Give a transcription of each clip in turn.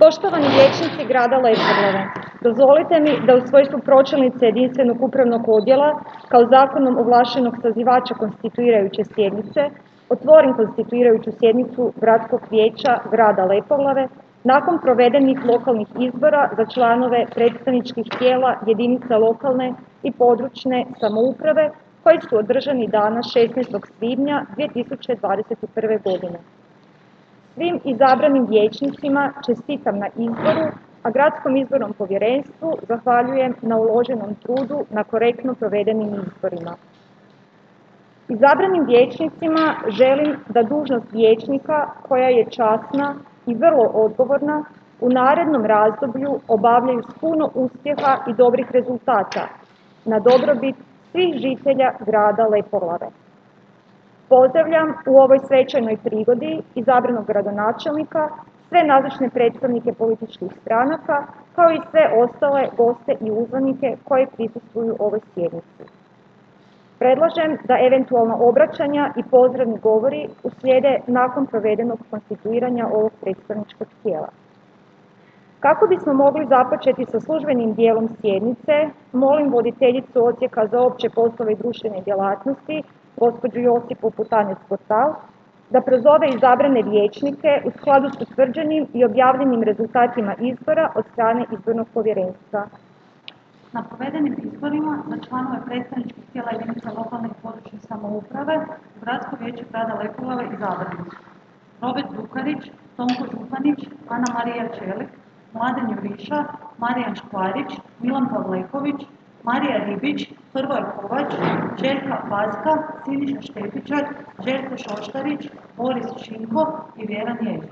Poštovani vijećnici grada Lepoglave, dozvolite mi da u svojstvu pročelnice jedinstvenog upravnog odjela, kao zakonom ovlaštenog sazivača konstituirajuće sjednice, otvorim konstituirajuću sjednicu Gradskog vijeća grada Lepoglave nakon provedenih lokalnih izbora za članove predstavničkih tijela jedinica lokalne i područne samouprave koji su održani dana 16. svibnja 2021. godine. Svim izabranim vijećnicima čestitam na izboru, a Gradskom izbornom povjerenstvu zahvaljujem na uloženom trudu na korektno provedenim izborima. Izabranim vijećnicima želim da dužnost vijećnika, koja je časna i vrlo odgovorna, u narednom razdoblju obavljaju s puno uspjeha i dobrih rezultata na dobrobit svih žitelja grada Lepoglave. Pozdravljam u ovoj svečanoj prigodi izabranog gradonačelnika, sve nazočne predstavnike političkih stranaka, kao i sve ostale goste i uzvanike koji prisustvuju ovoj sjednici. Predlažem da eventualna obraćanja i pozdravni govori uslijede nakon provedenog konstituiranja ovog predstavničkog tijela. Kako bismo mogli započeti sa službenim dijelom sjednice, molim voditeljicu Odsjeka za opće poslove i društvene djelatnosti, gospođu Josipu Putanec-Portal, da prozove izabrane vijećnike u skladu s utvrđenim i objavljenim rezultatima izbora od strane izbornog povjerenstva. Na provedenim izborima za članove predstavničkih tijela jedinica lokalne i područne samouprave u Gradsko vijeće grada Lepoglave izabrani su Robert Dukarić, Tonko Županić, Ana Marija Čelik, Mladen Juriša, Marijan Škvarić, Milan Pavleković, Marija Ribić, Hrvoje Kovač, Željka Pazka, Siniša Štepičar, Željko Šoštarić, Boris Šinko i Vjeran Ježek.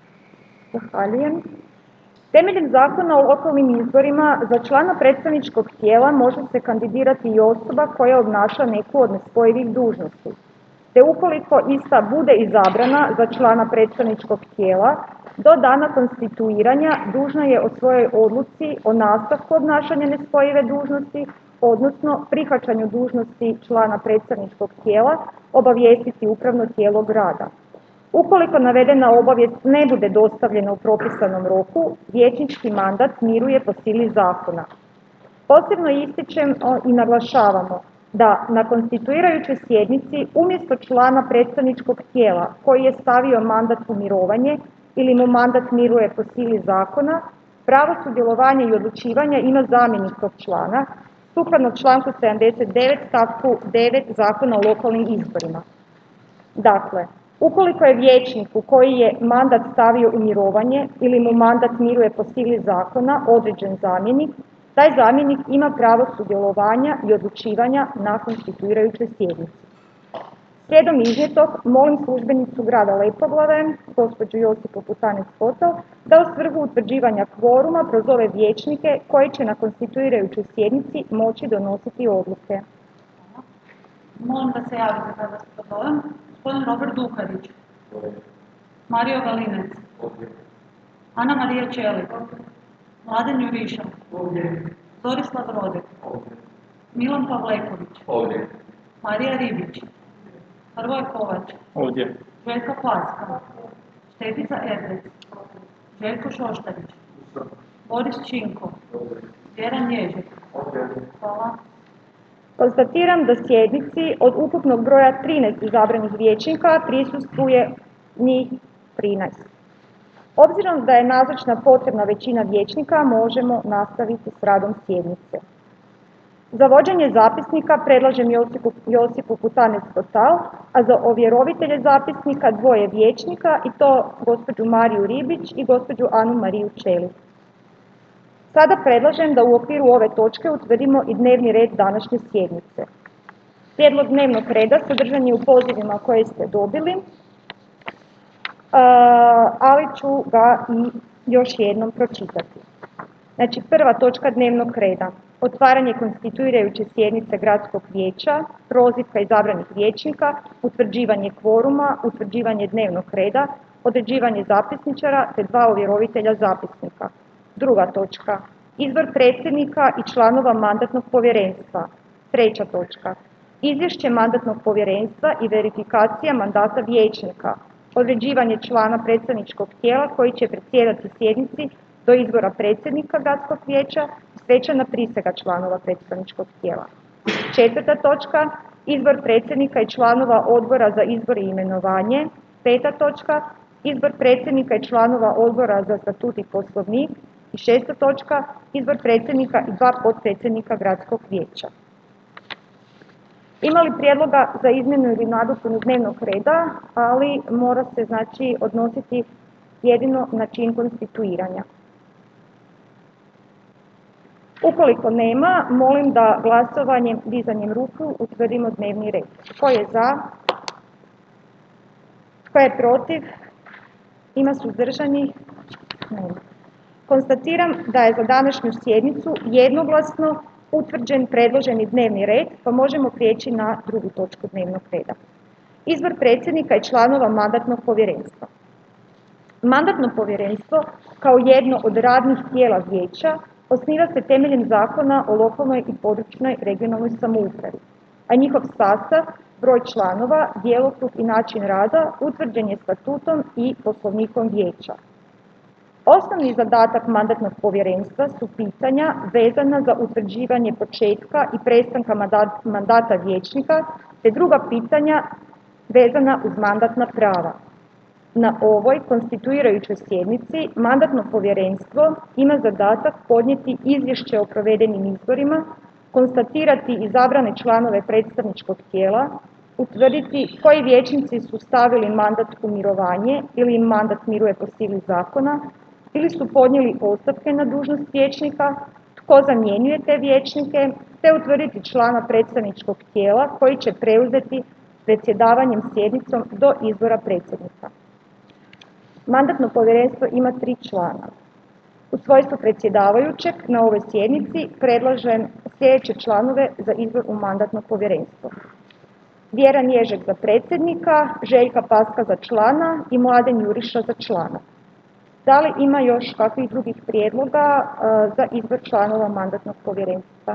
Zahvaljujem. Temeljem Zakona o lokalnim izborima za člana predstavničkog tijela može se kandidirati i osoba koja obnaša neku od nespojivih dužnosti. Te ukoliko ista bude izabrana za člana predstavničkog tijela, do dana konstituiranja dužna je o svojoj odluci o nastavku obnašanja nespojive dužnosti, odnosno prihvaćanju dužnosti člana predstavničkog tijela, obavijestiti upravno tijelo grada. Ukoliko navedena obavijest ne bude dostavljena u propisanom roku, vijećnički mandat miruje po sili zakona. Posebno ističem i naglašavamo da na konstituirajućoj sjednici umjesto člana predstavničkog tijela koji je stavio mandat u mirovanje ili mu mandat miruje po sili zakona, pravo sudjelovanja i odlučivanja ima zamjenik tog člana, sukladno članku 79 stavku 9 Zakona o lokalnim izborima. Dakle, ukoliko je vijećniku koji je mandat stavio u mirovanje ili mu mandat miruje po sili zakona određen zamjenik, taj zamjenik ima pravo sudjelovanja i odlučivanja na konstituirajućoj sjednici. Slijedom iznijetog, molim službenicu grada Lepoglave, gospođu Josipu Putanec-Portal, da u svrhu utvrđivanja kvoruma prozove vijećnike koji će na konstituirajućoj sjednici moći donositi odluke. Molim da se javite kada se prozovem. Gospodin Robert Dukarić. Mario Galinec. Ana Marija Čelik. Mladen Juriša. Zorislav Rodek. Milan Pavleković. Marija Ribić. Hrvoje Kovač. Željka Pazka. Štefica Erdec. Željko Šoštarić. Boris Šinko. Vjeran Ježek. Hvala. Konstatiram da sjednici od ukupnog broja 13 izabranih vijećnika prisustvuje njih 13. Obzirom da je nazočna potrebna većina vijećnika, možemo nastaviti s radom sjednice. Za vođenje zapisnika predlažem Josipu Putanec-Portal, a za ovjerovitelje zapisnika 2 vijećnika i to gospođu Mariju Ribić i gospođu Anu Mariju Čelik. Sada predlažem da u okviru ove točke utvrdimo i dnevni red današnje sjednice. Prijedlog dnevnog reda sadržan je u pozivima koje ste dobili, ali ću ga i još jednom pročitati. Znači, prva točka dnevnog reda. Otvaranje konstituirajuće sjednice Gradskog vijeća, prozivka izabranih vijećnika, utvrđivanje kvoruma, utvrđivanje dnevnog reda, određivanje zapisničara te 2 ovjerovitelja zapisnika. Druga točka. Izbor predsjednika i članova mandatnog povjerenstva. Treća točka. Izvješće mandatnog povjerenstva i verifikacija mandata vijećnika. određivanje člana predstavničkog tijela koji će predsjedati sjednici do izbora predsjednika gradskog vijeća i svečana prisega članova predstavničkog tijela. 4. točka, izbor predsjednika i članova odbora za izbor i imenovanje. 5. točka, izbor predsjednika i članova odbora za statut i poslovnik. I 6. točka, izbor predsjednika i 2 potpredsjednika gradskog vijeća. Ima li prijedloga za izmjenu ili nadopunu dnevnog reda, ali mora se znači odnositi jedino na čin konstituiranja. Ukoliko nema, molim da glasovanjem, dizanjem ruku utvrdimo dnevni red. Tko je za? Tko je protiv? Ima suzdržanih? Nema. Konstatiram da je za današnju sjednicu jednoglasno utvrđen predloženi dnevni red, pa možemo prijeći na drugu točku dnevnog reda. Izbor predsjednika i članova mandatnog povjerenstva. Mandatno povjerenstvo, kao jedno od radnih tijela vijeća, osniva se temeljem Zakona o lokalnoj i područnoj regionalnoj samoupravi, a njihov sastav, broj članova, djelokrug i način rada utvrđen je statutom i poslovnikom vijeća. Osnovni zadatak mandatnog povjerenstva su pitanja vezana za utvrđivanje početka i prestanka mandata vijećnika, te druga pitanja vezana uz mandatna prava. Na ovoj konstituirajućoj sjednici mandatno povjerenstvo ima zadatak podnijeti izvješće o provedenim izborima, konstatirati izabrane članove predstavničkog tijela, utvrditi koji vijećnici su stavili mandat u mirovanje ili im mandat miruje po sili zakona, ili su podnijeli ostavke na dužnost vijećnika, tko zamjenjuje te vijećnike, te utvrditi člana predstavničkog tijela koji će preuzeti predsjedavanjem sjednicom do izbora predsjednika. Mandatno povjerenstvo ima 3 člana. U svojstvu predsjedavajućeg na ovoj sjednici predlažem sljedeće članove za izbor u mandatno povjerenstvo. Vjeran Ježek za predsjednika, Željka Paska za člana i Mladen Juriša za člana. Da li ima još kakvih drugih prijedloga za izbor članova mandatnog povjerenstva?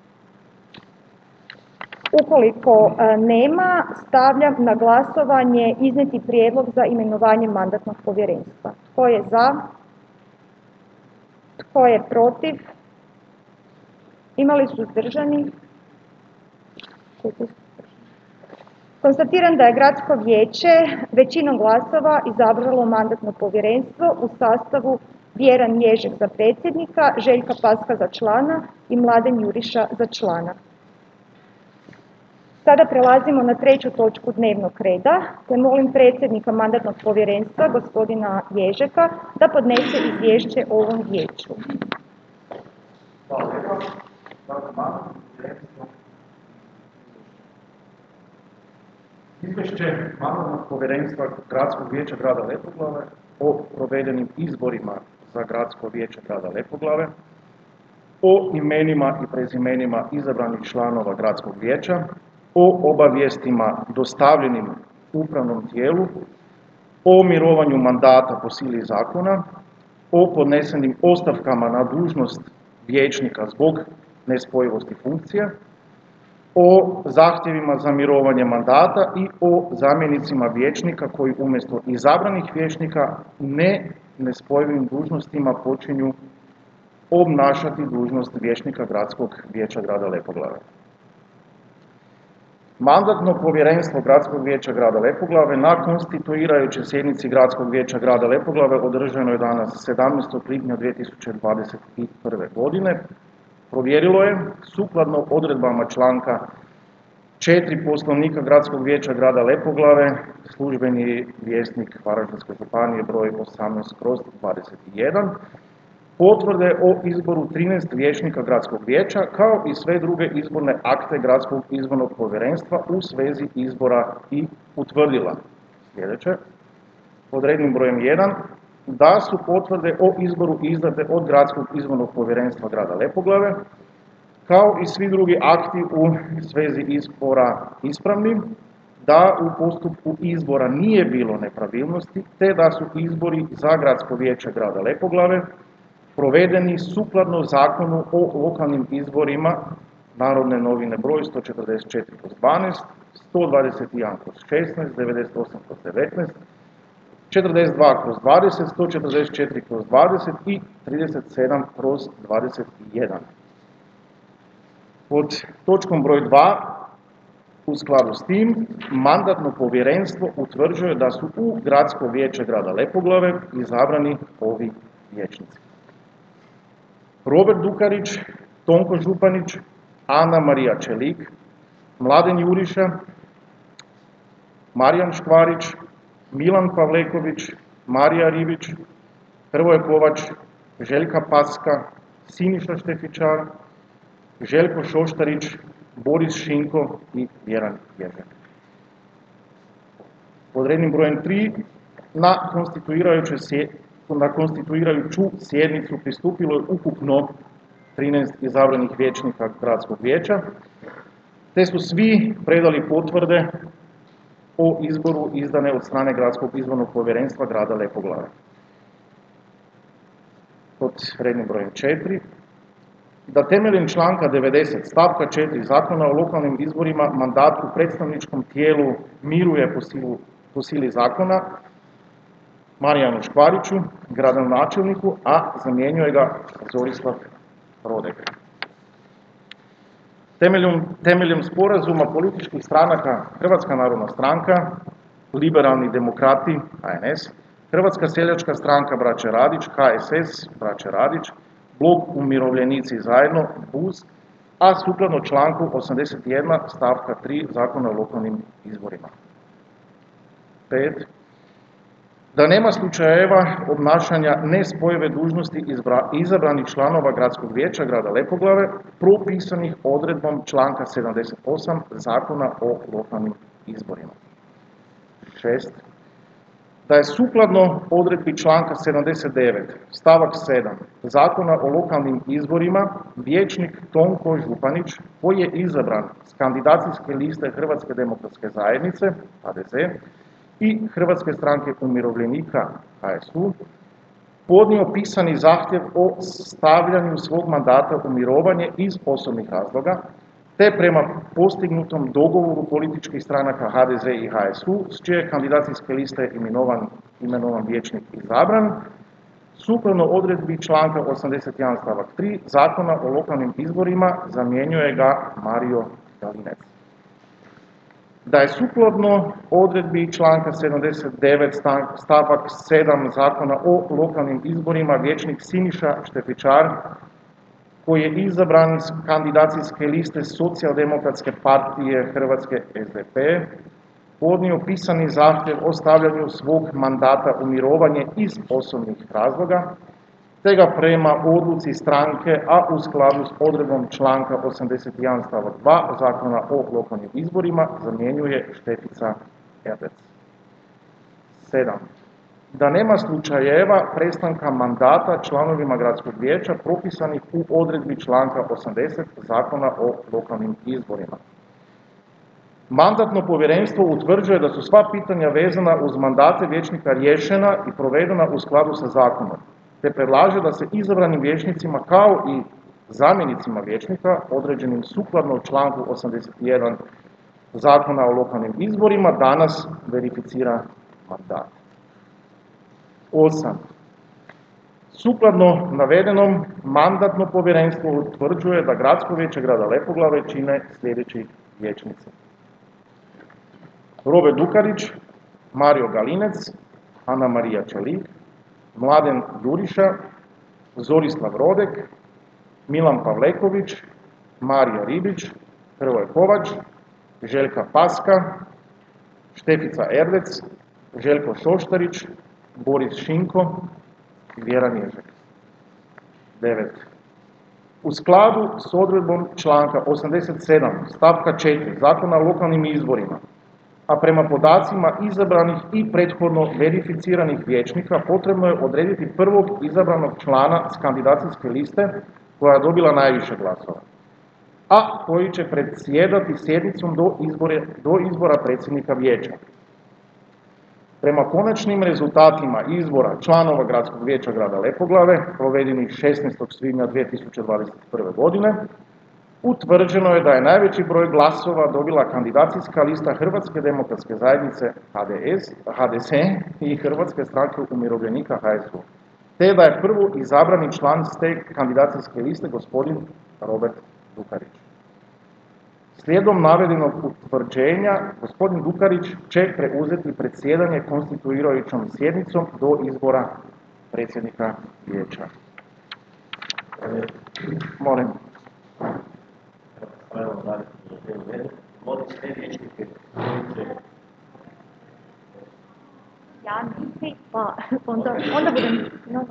Ukoliko nema, stavljam na glasovanje iznijeti prijedlog za imenovanje mandatnog povjerenstva. Tko je za? Tko je protiv? Ima li suzdržanih? Konstatiram da je gradsko vijeće većinom glasova izabralo mandatno povjerenstvo u sastavu Vjeran Ježek za predsjednika, Željka Paska za člana i Mladen Juriša za člana. Sada prelazimo na 3. točku dnevnog reda, te molim predsjednika mandatnog povjerenstva, gospodina Ježeka, da podnese izvješće o ovom vijeću. Izvješće mandatnog povjerenstva Gradskog vijeća grada Lepoglave o provedenim izborima za Gradsko vijeće grada Lepoglave, o imenima i prezimenima izabranih članova Gradskog vijeća, o obavijestima dostavljenim upravnom tijelu, o mirovanju mandata po sili zakona, o podnesenim ostavkama na dužnost vijećnika zbog nespojivosti funkcije, o zahtjevima za mirovanje mandata i o zamjenicima vijećnika koji umjesto izabranih vijećnika nespojivim dužnostima počinju obnašati dužnost vijećnika Gradskog vijeća grada Lepoglave. Mandatno povjerenstvo Gradskog vijeća grada Lepoglave na konstituirajućoj sjednici Gradskog vijeća grada Lepoglave održanoj danas 17. lipnja 2021. godine provjerilo je sukladno odredbama članka 4 Poslovnika Gradskog vijeća grada Lepoglave, službeni vjesnik Varaždinske županije broj 18/21, potvrde o izboru 13 vijećnika Gradskog vijeća, kao i sve druge izborne akte Gradskog izbornog povjerenstva u svezi izbora i utvrdila sljedeće. Pod rednim brojem 1, da su potvrde o izboru izdate od Gradskog izbornog povjerenstva grada Lepoglave, kao i svi drugi akti u svezi izbora ispravni, da u postupku izbora nije bilo nepravilnosti, te da su izbori za Gradsko vijeće grada Lepoglave provedeni sukladno Zakonu o lokalnim izborima, Narodne novine broj 144/12, 121/16, 98/19, 42/20, 144/20 i 37/21. Pod točkom broj 2, u skladu s tim, mandatno povjerenstvo utvrđuje da su u Gradsko vijeće grada Lepoglave izabrani ovi vijećnici: Robert Dukarić, Tonko Županić, Ana Marija Čelik, Mladen Juriša, Marijan Škvarić, Milan Pavleković, Marija Ribić, Hrvoje Kovač, Željka Paska, Siniša Štefičar, Željko Šoštarić, Boris Šinko i Vjeran Ježek. Pod rednim brojem 3, na konstituirajuću sjednicu pristupilo je ukupno 13 izabranih vijećnika Gradskog vijeća, te su svi predali potvrde o izboru izdane od strane Gradskog izbornog povjerenstva grada Lepoglave. Pod rednim brojem 4, da temeljem članka 90 stavka 4 Zakona o lokalnim izborima mandat u predstavničkom tijelu miruje po sili zakona Marijanu Škvariću, gradonačelniku, a zamjenjuje ga Zorislav Rodek. Temeljem sporazuma političkih stranaka Hrvatska narodna stranka, Liberalni demokrati, HNS, Hrvatska seljačka stranka braće Radić, HSS, braće Radić, Blok umirovljenici zajedno, BUZ, a sukladno članku 81 stavka 3 Zakona o lokalnim izborima. 5. Da nema slučajeva obnašanja nespojive dužnosti izabranih članova Gradskog vijeća grada Lepoglave propisanih odredbom članka 78 Zakona o lokalnim izborima. 6. Da je sukladno odredbi članka 79 stavak 7 Zakona o lokalnim izborima vijećnik Tonko Županić, koji je izabran s kandidacijske liste Hrvatske demokratske zajednice, HDZ, i Hrvatske stranke umirovljenika, HSU, podnio pisani zahtjev o stavljanju svog mandata u mirovanje iz osobnih razloga, te prema postignutom dogovoru političkih stranaka HDZ i HSU, s čije kandidacijske liste imenovan vijećnik izabran, sukladno odredbi članka 81 stavak 3 Zakona o lokalnim izborima zamjenjuje ga Mario Galinec. Da je sukladno odredbi članka 79 stavak 7 Zakona o lokalnim izborima vijećnik Siniša Štefičar, koji je izabran s kandidacijske liste Socijaldemokratske partije Hrvatske SDP, podnio pisani zahtjev o stavljanju svog mandata u mirovanje iz osobnih razloga, te ga prema odluci stranke, a u skladu s odredbom članka 81 stavak 2 Zakona o lokalnim izborima zamjenjuje Štefica Erdec. 7. Da nema slučajeva prestanka mandata članovima Gradskog vijeća propisanih u odredbi članka 80 Zakona o lokalnim izborima. Mandatno povjerenstvo utvrđuje da su sva pitanja vezana uz mandate vijećnika riješena i provedena u skladu sa zakonom, te predlaže da se izabranim vijećnicima kao i zamjenicima vijećnika određenim sukladno članku 81 Zakona o lokalnim izborima danas verificira mandat. 8. Sukladno navedenom, mandatno povjerenstvo utvrđuje da Gradsko vijeće grada Lepoglave čine sljedeći vijećnici: Robert Dukarić, Mario Galinec, Ana Marija Čelik, Mladen Juriša, Zorislav Rodek, Milan Pavleković, Marija Ribić, Hrvoje Kovač, Željka Paska, Štefica Erdec, Željko Šoštarić, Boris Šinko i Vjeran Ježek. 9. U skladu s odredbom članka 87 stavka 4 Zakona o lokalnim izborima, a prema podacima izabranih i prethodno verificiranih vijećnika, potrebno je odrediti prvog izabranog člana s kandidacijske liste koja je dobila najviše glasova, a koji će predsjedati sjednicom do izbora predsjednika vijeća. Prema konačnim rezultatima izbora članova Gradskog vijeća grada Lepoglave, provedenih 16. svibnja 2021. godine, utvrđeno je da je najveći broj glasova dobila kandidacijska lista Hrvatske demokratske zajednice HDZ i Hrvatske stranke umirovljenika HSU, te da je prvo izabrani član s te kandidacijske liste gospodin Robert Dukarić. Slijedom navedenog utvrđenja, gospodin Dukarić će preuzeti predsjedanje konstituirajućom sjednicom do izbora predsjednika vijeća. Molim. Ja nisi, pa onda budem...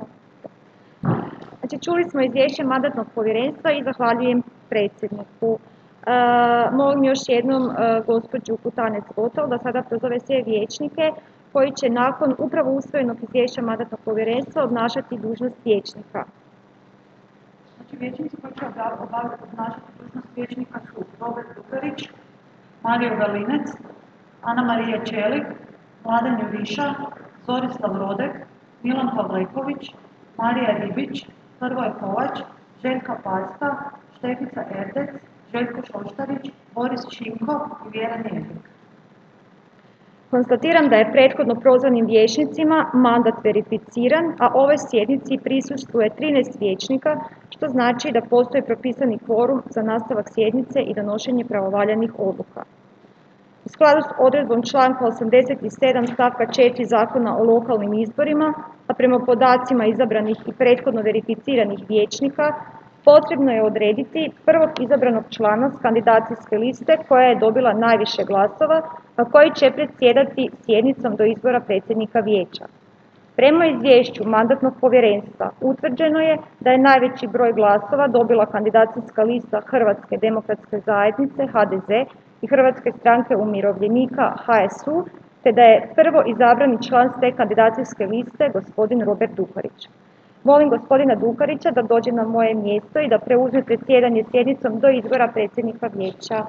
Znači, čuli smo izvješće mandatnog povjerenstva i zahvaljujem predsjedniku. Molim još jednom gospođu Kutanec-Gotov da sada prozove sve vijećnike koji će nakon upravo usvojenog izvješća mandatnog povjerenstva obnašati dužnost vijećnika. Znači, vijećnici koji će obnašati dužnost vijećnika su Robert Dukarić, Mario Galinec, Ana Marija Čelik, Mladen Juriša, Zorislav Rodek, Milan Pavleković, Marija Ribić, Hrvoje Kovač, Željka Paska, Štefica Erdec, Željko Šoštarić, Boris Šinko i Vjera Nježnik. Konstatiram da je prethodno prozvanim vijećnicima mandat verificiran, a ovoj sjednici prisustvuje 13 vijećnika, što znači da postoji propisani kvorum za nastavak sjednice i donošenje pravovaljanih odluka. U skladu s odredbom članka 87 stavka 4 Zakona o lokalnim izborima, a prema podacima izabranih i prethodno verificiranih vijećnika, potrebno je odrediti prvog izabranog člana s kandidacijske liste koja je dobila najviše glasova, a koji će predsjedati sjednicom do izbora predsjednika vijeća. Prema izvješću mandatnog povjerenstva utvrđeno je da je najveći broj glasova dobila kandidacijska lista Hrvatske demokratske zajednice HDZ i Hrvatske stranke umirovljenika HSU, te da je prvo izabrani član s te kandidacijske liste gospodin Robert Dukarić. Molim gospodina Dukarića da dođe na moje mjesto i da preuzme predsjedanje sjednicom do izbora predsjednika vijeća.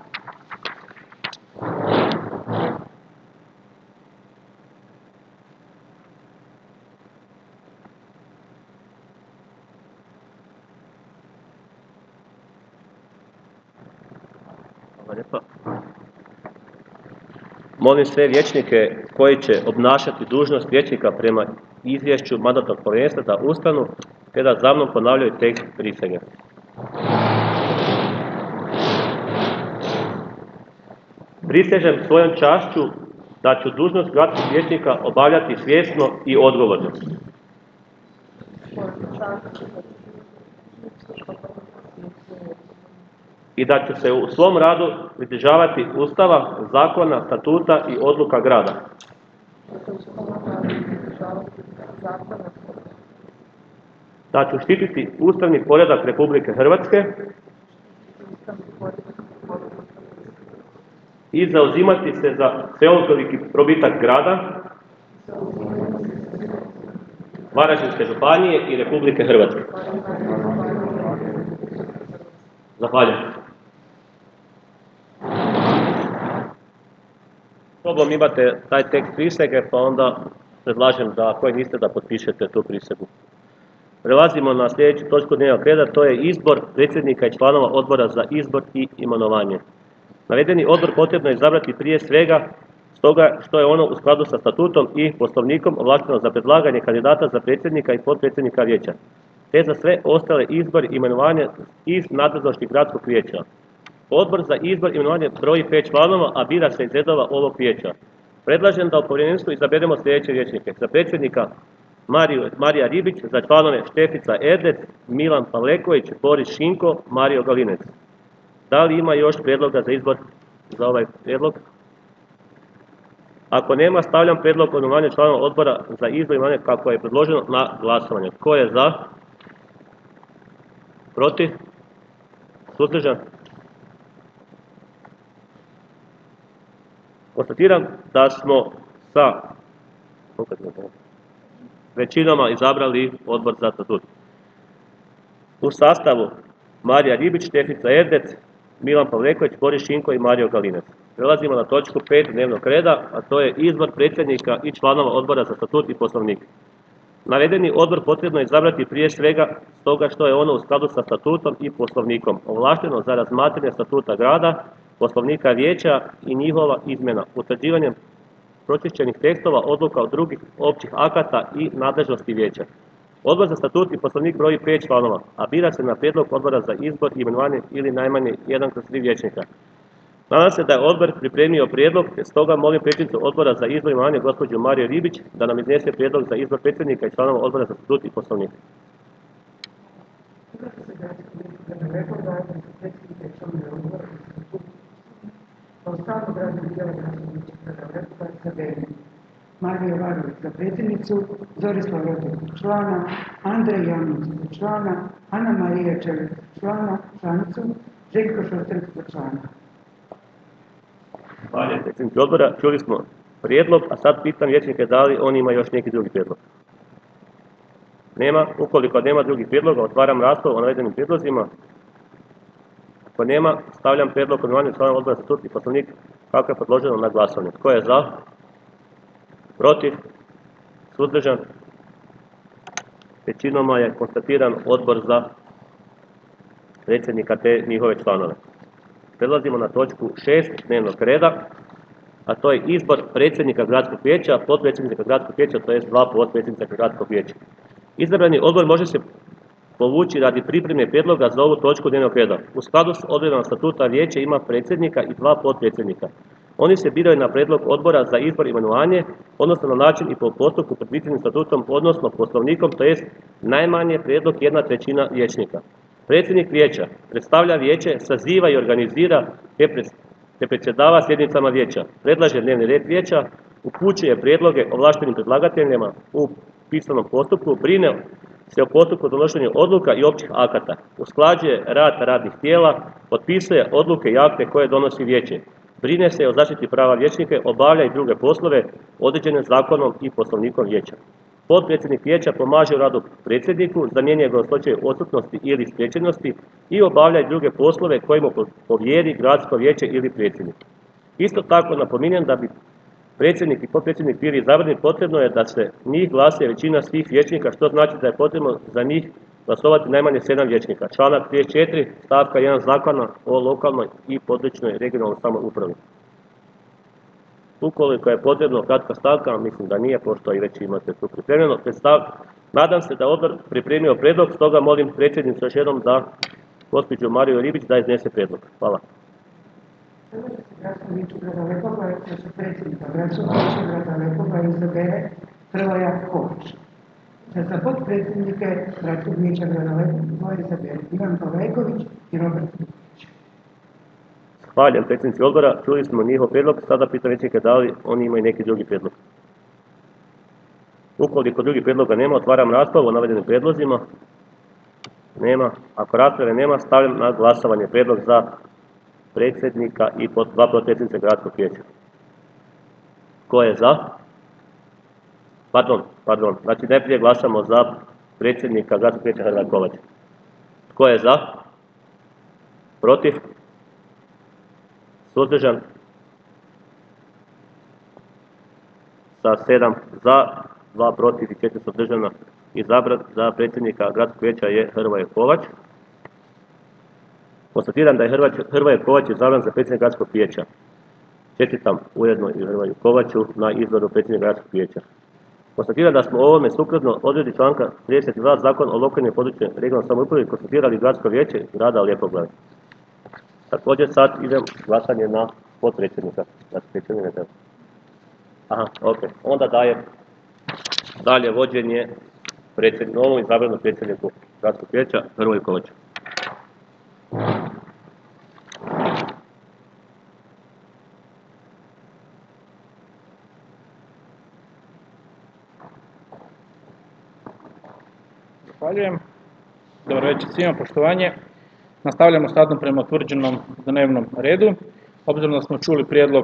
Hvala lijepa. Molim sve vijećnike koji će obnašati dužnost vijećnika prema izvješću mandatnog povjerenstva da ustanu te da za mnom ponavljaju tekst prisege. Prisežem svojom čašću da ću dužnost gradskog vijećnika obavljati svjesno i odgovorno. I da ću se u svom radu pridržavati Ustava, zakona, statuta i odluka grada. Da ću štititi ustavni poredak Republike Hrvatske i zauzimati se za svekoliki probitak grada, Varaždinske županije i Republike Hrvatske. Zahvaljujem. Sobom imate taj tekst prisege, pa onda predlažem da koji niste da potpišete tu prisegu. Prelazimo na sljedeću točku dnevnog reda, to je izbor predsjednika i članova odbora za izbor i imenovanje. Navedeni odbor potrebno je izabrati prije svega stoga što je ono u skladu sa statutom i poslovnikom ovlašteno za predlaganje kandidata za predsjednika i potpredsjednika vijeća, te za sve ostale izbor i imenovanje iz nadležnosti gradskog vijeća. Odbor za izbor i imenovanje broji 5 članova, a bira se iz redova ovog vijeća. Predlažem da u povjerenstvu izaberemo sljedeće vijećnike. Za predsjednika Marija Ribić, za članove Štefica Erdec, Milan Pavleković, Boris Šinko, Mario Galinec. Da li ima još prijedloga za izbor za ovaj prijedlog? Ako nema, stavljam prijedlog o imenovanju članova odbora za izbor i imenovanje kako je predloženo na glasovanje. Tko je za? Protiv? Suzdržan? Konstatiram da smo sa većinama izabrali odbor za statut. U sastavu Marija Ribić, Štefica Erdec, Milan Pavleković, Boris Šinko i Mario Galinec. Prelazimo na točku 5 dnevnog reda, a to je izbor predsjednika i članova odbora za statut i poslovnik. Navedeni odbor potrebno je izabrati prije svega stoga što je ono u skladu sa statutom i poslovnikom ovlašteno za razmatranje statuta grada, poslovnika vijeća i njihova izmjena, utvrđivanjem pročišćenih tekstova, odluka od drugih općih akata i nadležnosti vijeća. Odbor za statut i poslovnik broji 5 članova, a bira se na prijedlog odbora za izbor i imenovanje ili najmanje 1/3 vijećnika. Nadam se da je odbor pripremio prijedlog, te stoga molim predsjednicu odbora za izbor i imenovanje gospođu Mariju Ribić da nam iznese prijedlog za izbor predsjednika i članova odbora za statut i poslovnik. Marija Varović za predsjednicu, Zorislav Rotek za člana, Andrej Jamnić za člana, Ana Marija Čelić za članicu, Željko Šostrek za člana. Hvala predsjednici odbora. Čuli smo prijedlog, a sad pitam vijećnike da li on ima još neki drugi prijedlog. Nema. Ukoliko nema drugih prijedloga, otvaram raspravu o navedenim prijedlozima. Ako nema, stavljam prijedlog o imenovanju članova odbora za statut i poslovnik kako je predloženo na glasovanje. Tko je za? Protiv? Suzdržan? Većinoma je konstatiran odbor za predsjednika te njihove članove. Prelazimo na točku 6 dnevnog reda, a to je izbor predsjednika gradskog vijeća, potpredsjednika gradskog vijeća, to je 2 potpredsjednika gradskog vijeća. Izabrani odbor može se povući radi pripreme prijedloga za ovu točku dnevnog reda. U skladu s odredbama statuta vijeće ima predsjednika i 2 potpredsjednika. Oni se biraju na prijedlog odbora za izbor i imenovanje, odnosno na način i po postupku predviđenim statutom, odnosno poslovnikom, to jest najmanje prijedlog 1/3 vijećnika. Predsjednik vijeća predstavlja vijeće, saziva i organizira te predsjedava sjednicama vijeća, predlaže dnevni red vijeća, upućuje prijedloge ovlaštenim predlagateljima u pisanom postupku, brine se o postupku donošenja odluka i općih akata, usklađuje rad radnih tijela, potpisuje odluke i akte koje donosi vijeće, brine se o zaštiti prava vijećnika, obavlja i druge poslove određene zakonom i poslovnikom vijeća. Potpredsjednik vijeća pomaže u radu predsjedniku, zamjenjuje ga u slučaju odsutnosti ili spriječenosti i obavlja i druge poslove koje mu povjeri gradsko vijeće ili predsjednik. Isto tako napominjem da bi predsjednik i potpredsjednik bili izabrani, potrebno je da se njih glasuje većina svih vijećnika, što znači da je potrebno za njih glasovati najmanje 7 vijećnika. Članak 34 stavka 1 Zakona o lokalnoj i područnoj regionalnoj samoupravi. Ukoliko je potrebno kratka stavka, mislim da nije, pošto i već imate tu pripremljeno. Nadam se da je odbor pripremio prijedlog, stoga molim predsjednicu još jednom da gospođu Mariju Ribić da iznese prijedlog. Hvala. Gradsko vijeće grada Lepoglave, za predsjednika Gradskog vijeća grada Lepoglave izabere Hrvoja Kovač. Za potpredsjednike Gradskog vijeća grada Lepoglave izabere Ivan Pavleković i Robert Dukić. Zahvaljujem predsjednici odbora, čuli smo njihov prijedlog, sada pitam vijećnike da li oni imaju neki drugi prijedlog. Ukoliko drugih prijedloga nema, otvaram raspravu o navedenim prijedlozima. Nema. Ako rasprave nema, stavljam na glasovanje prijedlog za predsjednika i 2 potpredsjednice gradskog vijeća. Tko je za? Pardon. Znači najprije glasamo za predsjednika gradskog vijeća Hrvoja Kovača. Tko je za? Protiv? Suzdržan? Sa 7 za, 2 protiv i 4 suzdržana izabran za predsjednika gradskog vijeća je Hrvoje Kovač. Konstatiram da je Hrvoje Kovač izabran za predsjednika gradskog vijeća. Čestitam ujedno i Hrvoju Kovaču na izboru predsjednika gradskog vijeća. Konstatiram da smo ovome sukladno odredbi članka 32 Zakona o lokalnoj i područnoj regionalnoj samoupravi konstatirali gradsko vijeće grada Lepoglave. Također sad idem glasanje na potpredsjednika. Onda dajem dalje vođenje novom izabranom predsjedniku gradskog vijeća Hrvoju Kovaču. Zahvaljujem. Dobro večer svima, poštovanje. Nastavljamo s radom prema utvrđenom dnevnom redu. Obzirom da smo čuli prijedlog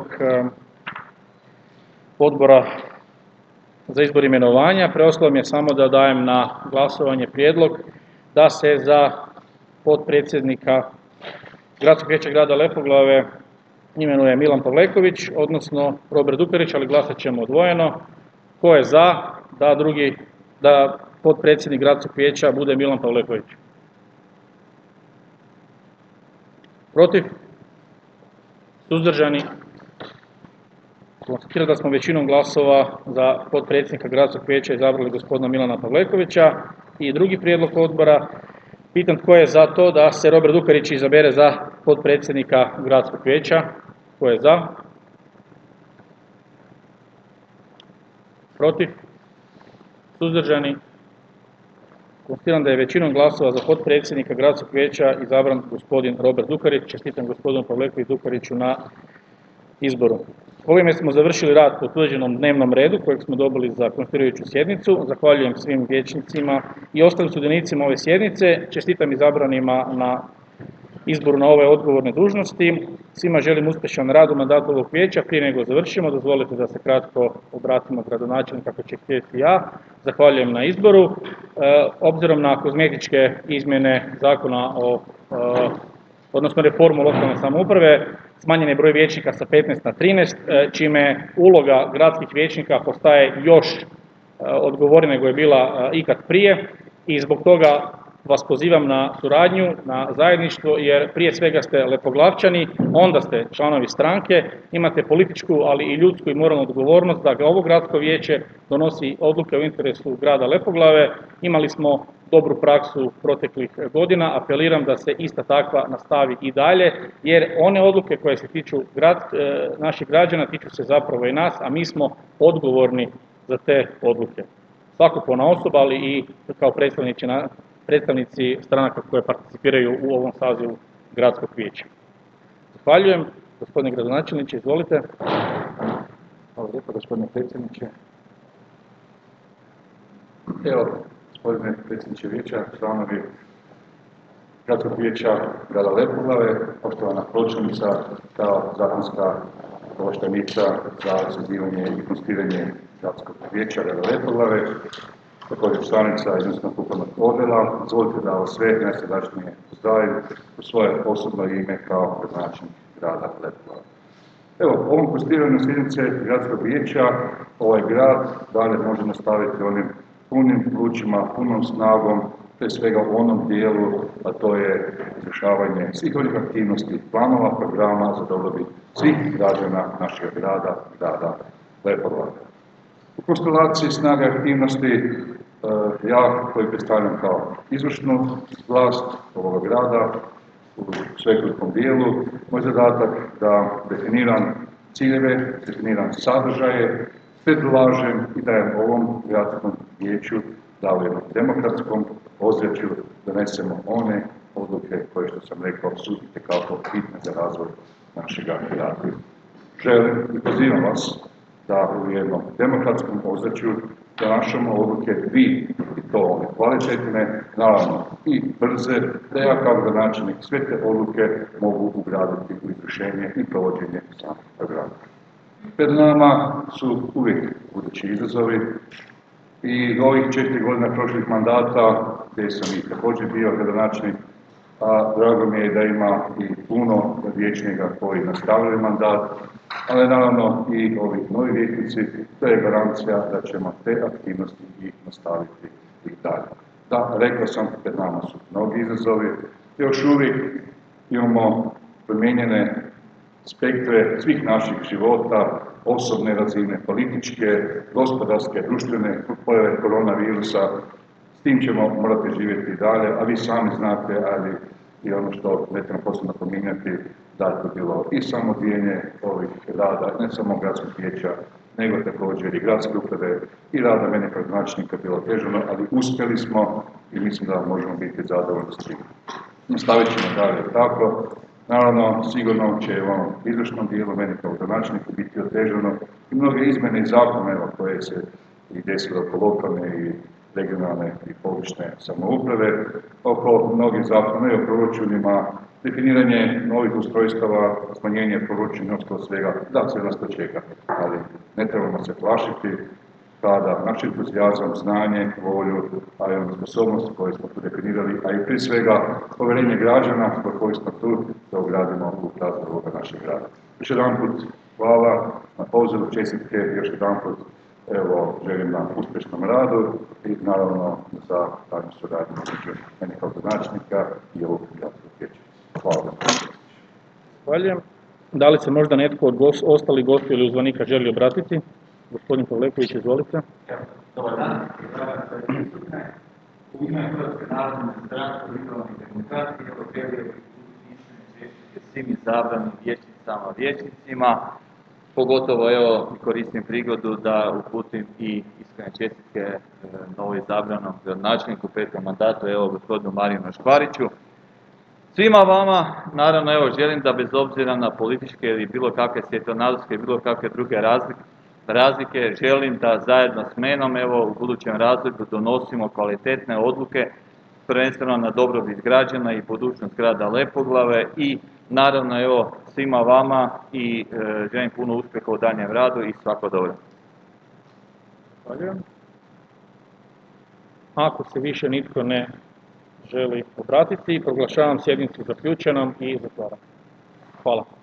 odbora za izbor imenovanja, preostalo mi je samo da dajem na glasovanje prijedlog da se za potpredsjednika Gradskog vijeća grada Lepoglave imenuje Milan Pavleković, odnosno Robert Dukarić, ali glasat ćemo odvojeno. Tko je za da da potpredsjednik gradskog vijeća bude Milan Pavleković. Protiv? Suzdržani? Konstatiram da smo većinom glasova za potpredsjednika gradskog vijeća izabrali gospodina Milana Pavlekovića. I drugi prijedlog odbora, pitam tko je za to da se Robert Dukarić izabere za potpredsjednika gradskog vijeća? Tko je za? Protiv? Suzdržani? Konstatiram da je većinom glasova za potpredsjednika gradskog vijeća izabran gospodin Robert Dukarić. Čestitam gospodinu Pavlekoviću Dukariću na izboru. Ovime smo završili rad po utvrđenom dnevnom redu kojeg smo dobili za konstituirajuću sjednicu. Zahvaljujem svim vijećnicima i ostalim sudionicima ove sjednice. Čestitam izabranima na izboru na ove odgovorne dužnosti. Svima želim uspješan rad u mandatu ovog vijeća. Prije nego završimo, dozvolite da se kratko obratimo gradonačelniku kako će htjeti ja. Zahvaljujem na izboru. Obzirom na kozmetičke izmjene zakona odnosno reformu lokalne samouprave, smanjen je broj vijećnika sa 15 na 13, čime uloga gradskih vijećnika postaje još odgovornija nego je bila ikad prije i zbog toga vas pozivam na suradnju, na zajedništvo, jer prije svega ste Lepoglavčani, onda ste članovi stranke, imate političku, ali i ljudsku i moralnu odgovornost da ovo gradsko vijeće donosi odluke u interesu grada Lepoglave. Imali smo dobru praksu proteklih godina, apeliram da se ista takva nastavi i dalje, jer one odluke koje se tiču naših građana tiču se zapravo i nas, a mi smo odgovorni za te odluke. Svako ponaosob, ali i kao predstavnici stranaka koje participiraju u ovom sazivu gradskog vijeća. Zahvaljujem. Gospodine gradonačelniče, izvolite. Hvala lijepo, gospodine predsjedniče. Evo, gospodine predsjedniče vijeća, članovi gradskog vijeća grada Lepoglave, poštovana pročelnica kao zakonska ovlaštenica za sazivanje i konstituiranje gradskog vijeća grada Lepoglave, također članica jedinstvenog upravnog odjela. Dozvolite da vas sve najsrdačnije pozdravim u svoje osobno ime kao gradonačelnik grada Lepoglave. Evo, ovom konstituiranju sjednice gradskog vijeća ovaj grad dalje može nastaviti onim punim plućima, punom snagom, prije svega u onom dijelu, a to je izvršavanje svih onih aktivnosti, planova, programa za dobrobit svih građana našeg grada Lepoglave. U konstelaciji snage aktivnosti ja koji predstavljam kao izvršnu vlast ovoga grada u svekolikom dijelu, moj zadatak da definiram ciljeve, definiram sadržaje, predlažem i dajem ovom gradskom vijeću da u jednom demokratskom ozračju donesemo one odluke koje, što sam rekao, su itekako bitne za razvoj našeg grada. Želim i pozivam vas da u jednom demokratskom ozračju donašamo odluke vi, i to one kvalitetne, naravno i brze, da ja kao gradonačelnik sve te odluke mogu ugraditi u izvršenje i provođenje samog programa. Pred nama su uvijek budući izazovi i ovih 4 godina prošlih mandata, gdje sam i također bio gradonačelnik, a drago mi je da ima i puno vijećnika koji nastavljaju mandat, ali naravno i ovi novi vijećnici, to je garancija da ćemo te aktivnosti i nastaviti i dalje. Da, rekao sam, pred nama su mnogi izazovi, još uvijek imamo promijenjene spektre svih naših života, osobne razine, političke, gospodarske, društvene, pojave koronavirusa. S tim ćemo morati živjeti i dalje, a vi sami znate, ali i ono što ne treba posebno napominjati, da je to bilo i samodvijenje ovih rada, ne samo gradskog vijeća, nego također i gradske uprave i rada mene kao gradonačelnika bilo težano, ali uspjeli smo i mislim da možemo biti zadovoljni s tim. Nastavit ćemo dalje tako. Naravno, sigurno će u ovom izvršnom dijelu meni kao gradonačelniku biti otežano i mnoge izmjene i zakone koje se i desilo oko lokalne i regionalne i područne samouprave, oko mnogih zakona i o proračunima, definiranje novih ustrojstava, smanjenje proračuna, ostalo svega, da sve nas to čeka, ali ne trebamo se plašiti kada naš entuzijazam, znanje, volju, a i sposobnost koju smo tu definirali, a i prije svega povjerenje građana zbog kojih smo tu da ugradimo u razvoj ovoga našeg grada. Još jedan put hvala na pozivu, čestitke, još jedan put Evo, želim vam uspješnom radu i naravno za daljnju suradnju između mene kao gradonačelnika i ovog gradskog vijeća. Hvala vam. Zahvaljujem. Da li se možda netko od ostalih gostiju ili uzvanika želi obratiti? Gospodin Pavleković, izvolite. Dobar dan, u ime Hrvatske narodne stranke liberalnih demokracija htjeli čestitke svim izabranim vijećnicima, pogotovo evo koristim prigodu da uputim i iskrene čestitke novo izabranom gradonačelniku u 5. mandatu, evo gospodinu Marinu Škvariću. Svima vama, naravno, evo, želim da bez obzira na političke ili bilo kakve svjetonazorske, bilo kakve druge razlike, želim da zajedno s menom, evo, u budućem razdoblju donosimo kvalitetne odluke, prvenstveno na dobrobit građana i budućnost grada Lepoglave i, naravno, evo, svima vama i želim puno uspjeha u daljnjem radu i svako dobro. Zahvaljujem. Ako se više nitko ne želi obratiti, proglašavam sjednicu zaključenom i zatvaram. Hvala.